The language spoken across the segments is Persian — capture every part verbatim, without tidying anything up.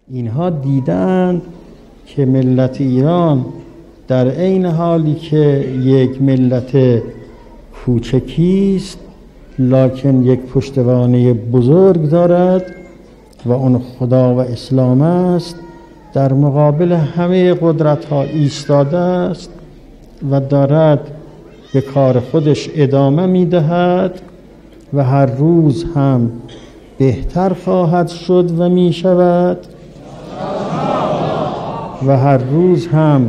اینها دیدند که ملت ایران در عین حالی که یک ملت کوچکی است لکن یک پشتوانه بزرگ دارد و اون خدا و اسلام است، در مقابل همه قدرت ها ایستاده است و دارد به کار خودش ادامه میدهد و هر روز هم بهتر خواهد شد و می شود و هر روز هم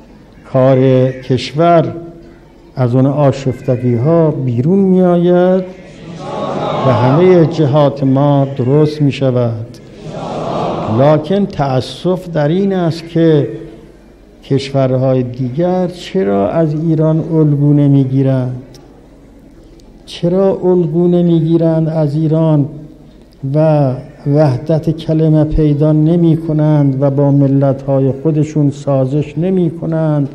کار کشور از اون آشفتگی ها بیرون می آید و همه جهات ما درست می شود. لکن تأسف در این است که کشورهای دیگر چرا از ایران الگو نمی گیرند؟ چرا الگو نمی گیرند از ایران و وحدت کلمه پیدا نمی کنند و با ملت‌های خودشون سازش نمی کنند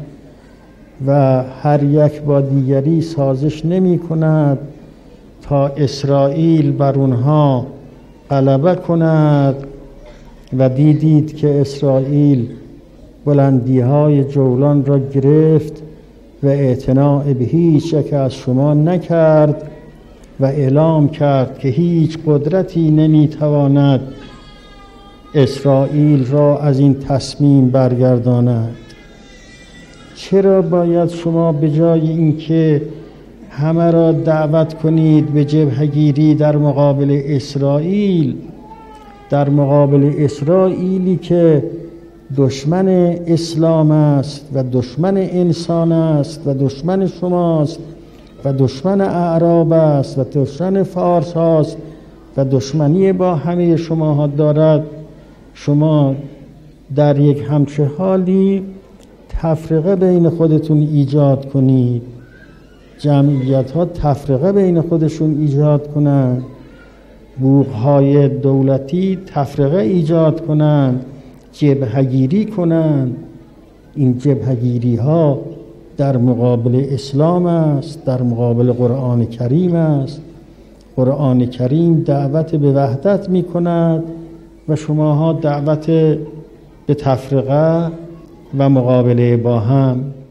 و هر یک با دیگری سازش نمی کند تا اسرائیل بر اونها غلبه کند؟ و دیدید که اسرائیل بلندی های جولان را گرفت و اعتناء به هیچ یک از شما نکرد و اعلام کرد که هیچ قدرتی نمیتواند اسرائیل را از این تصمیم برگرداند. چرا باید شما به جای اینکه همه را دعوت کنید به جبهه‌گیری در مقابل اسرائیل، در مقابل اسرائیلی که دشمن اسلام است و دشمن انسان است و دشمن شماست و دشمن اعراب است و دشمن فارس هاست و دشمنی با همه شماها دارد، شما در یک همچه حالی تفرقه بین خودتون ایجاد کنید، جمعیت ها تفرقه بین خودشون ایجاد کنند، بوقهای دولتی تفرقه ایجاد کنند، جبهه‌گیری کنند. این جبهه‌گیری ها در مقابل اسلام است، در مقابل قرآن کریم است. قرآن کریم دعوت به وحدت می کند و شماها دعوت به تفرقه و مقابله با هم.